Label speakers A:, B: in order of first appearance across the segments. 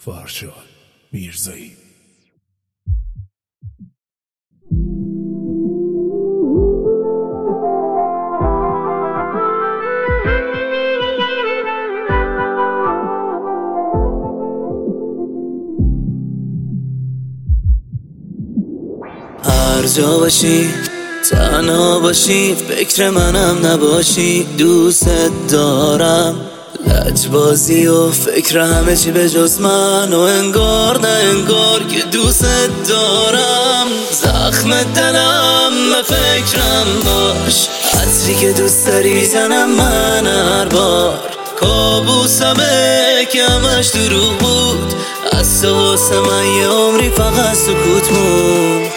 A: فرشاد میرزایی.
B: هر جا باشی تنها باشی فکر منم نباشی دوست دارم لجبازی و فکر همه چی به جز من و انگار نه انگار که دوست دارم زخم دلم به فکرم باش عطری که دوست داری میزنم من هر بار کابوسمه که همش دروغ بود از تو واسه من یه عمری فقط سکوت موند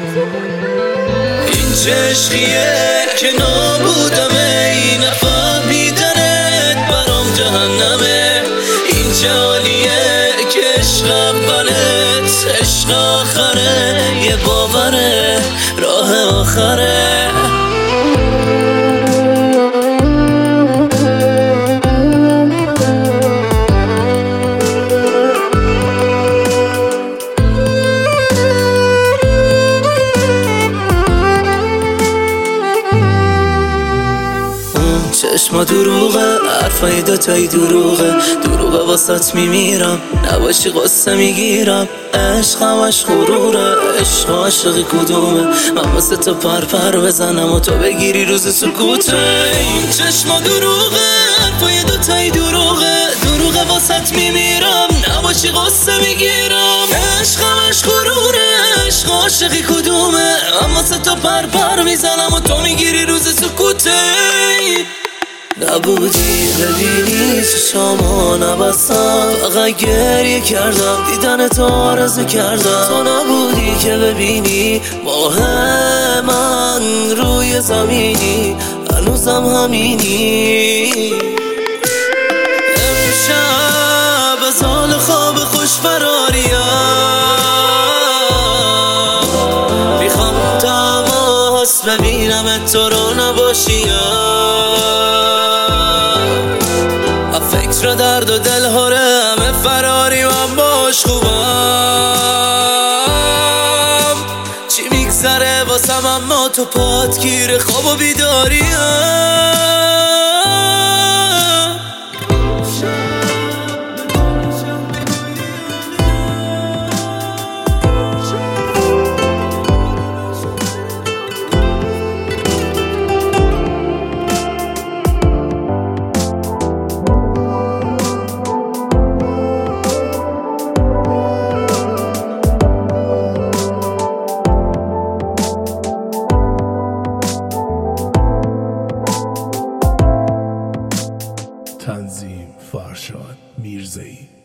B: این چه عشقیه که نابودمه این نفهمیدنت برام جهنمه این چه حالیه که عشق اولت عشق آخره یه باوره راه آخره چشما دروغه حرفای دوتایی دروغه واسط میمیرم نباشی قصه میگیرم عشق همش غروره عشق عاشقی کدومه من واسه تو پر بزنم و تو بگیری روز سکوته این چشما دروغه حرفای دوتایی دروغه واسط میمیرم نباشی قصه میگیرم عشق همش غروره عشق عاشقی کدومه من واسه تو پر میزنم و تو میگیری روز سکوته نبودی ببینی چشامو نبستم فقط گریه کردم دیدن تو آرزو کردم تو نبودی که ببینی ماه من روی زمینی هنوزم همینی امشب از حال خواب خوش فراریم میخوام تماس ببینم تو رو نباشیم فکر درد و دل هاره همه فراری من باش خوبم چی میگذره واسم اما تو پات گیر خواب و بیداریم
A: تنظیم فرشاد میرزایی.